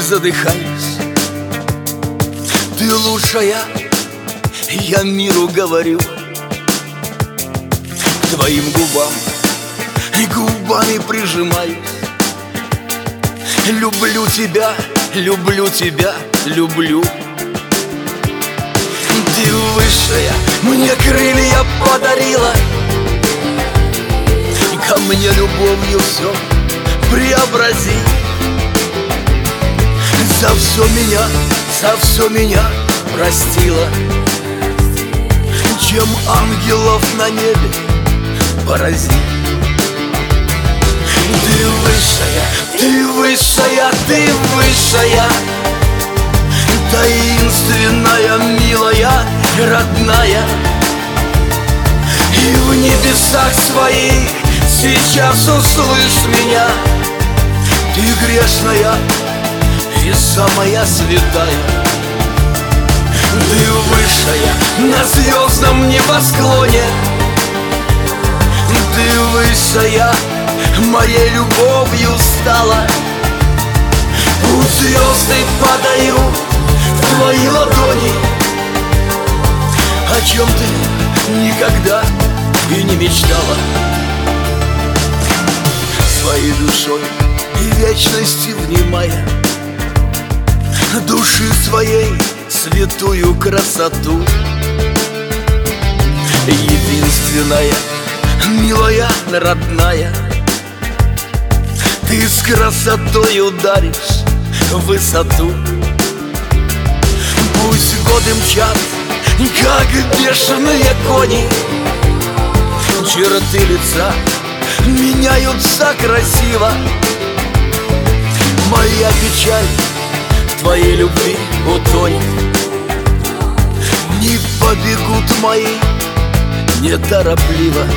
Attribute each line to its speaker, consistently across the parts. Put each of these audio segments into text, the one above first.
Speaker 1: задыхаюсь. Ты лучшая, я миру говорю. К твоим губам губами прижимаюсь. Люблю тебя, люблю тебя, люблю. Ты высшая, мне крылья подарила. Ко мне любовью все преобрази. За все меня простила. Чем ангелов на небе порази. Ты высшая, ты высшая, ты высшая, таинственная, милая, родная. И в небесах своих сейчас услышь меня. Ты грешная и самая святая. Ты высшая на звездном небосклоне. Ты высшая, моей любовью стала. Пусть звезды подаю в твои ладони. О чем ты никогда и не мечтала. Своей душой и вечностью внимая души своей святую красоту. Единственная, милая, родная, ты с красотой ударишь в высоту. Пусть годы мчат, как бешеные кони, черты лица меняются красиво. Моя печаль в твоей любви утонет. Не побегут мои неторопливо.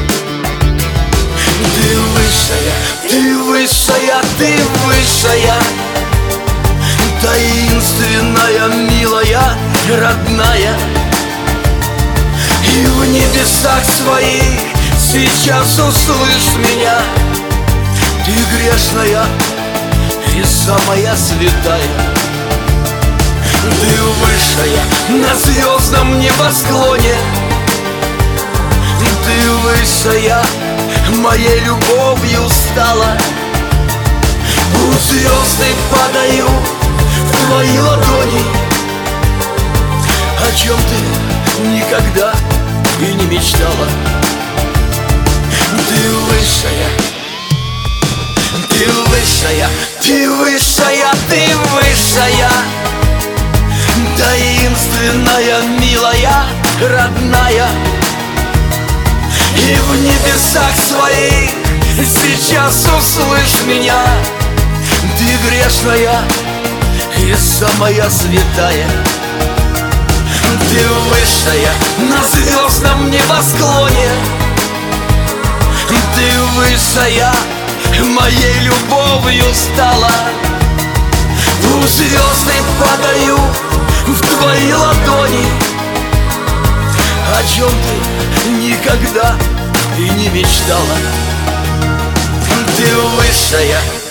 Speaker 1: Ты высшая, ты высшая, ты высшая, таинственная, милая, родная. И в небесах своих сейчас услышь меня. Ты грешная и самая святая. Ты высшая на звездном небосклоне. Ты высшая, моей любовью стала. Пусть звезды подаю в твои ладони. О чем ты никогда и не мечтала. Ты высшая, ты высшая, ты высшая, ты высшая, таинственная, милая, родная. И в небесах своих сейчас услышь меня. Ты грешная и самая святая. Ты высшая на звездном небосклоне. Ты высшая, моей любовью стала. Пусть звезды подаю в твои ладони. О чем ты никогда и не мечтала. Ты высшая,